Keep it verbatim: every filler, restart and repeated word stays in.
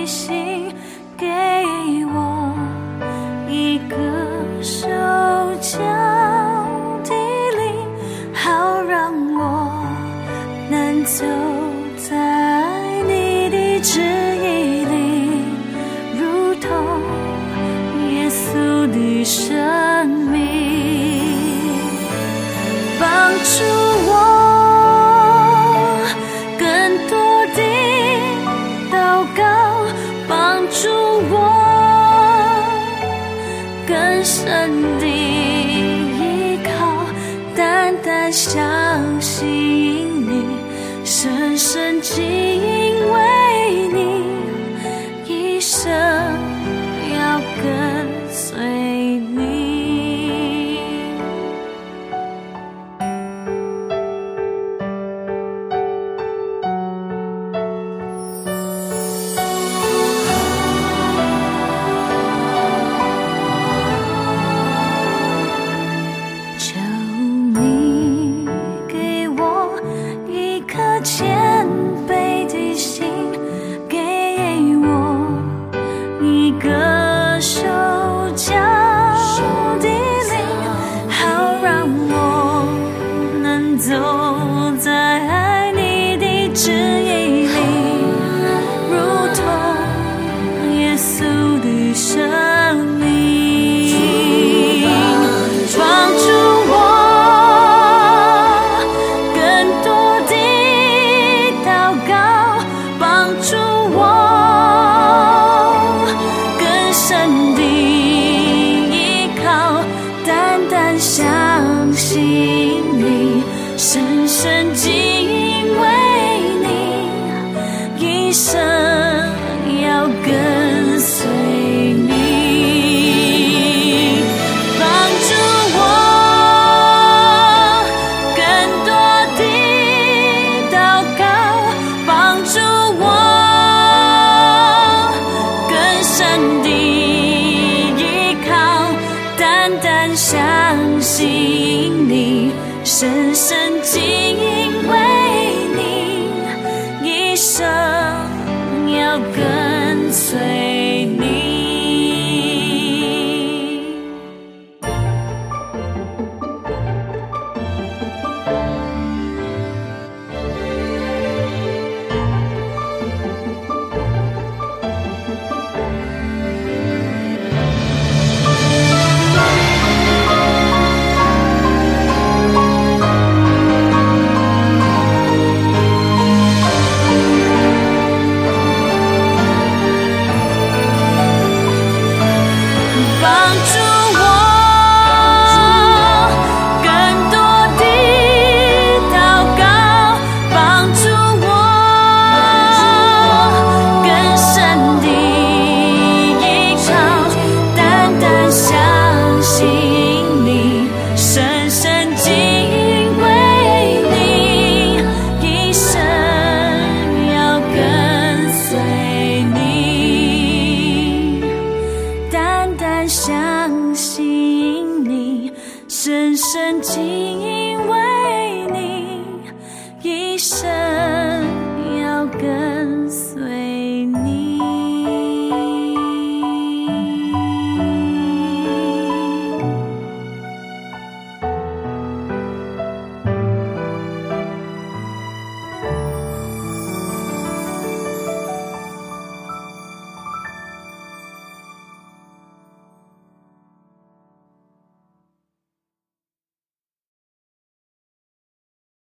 的心，给我一个手脚的灵，好让我能走在你的旨意里，如同耶稣的生命，帮助我更多的祷告，帮助我更深的依靠，单单相信你，深深敬畏你，一生要跟随你。求你给我一颗谦卑的心，给我一个手脚的灵，好让我能走在你的旨意里，如同耶稣的生命，帮助我更多的祷告，帮助我更深的依靠，单单相信你，深深敬畏你，一生要跟随你，帮助我更多的祷告，帮助我更深的依靠，单单相信你，深深敬畏你，一生要跟随你。帮助我更多的祷告，帮助我更深的依靠，单单相信你，深深敬畏你，一生要跟随你，单单相信你，深深敬畏你，一生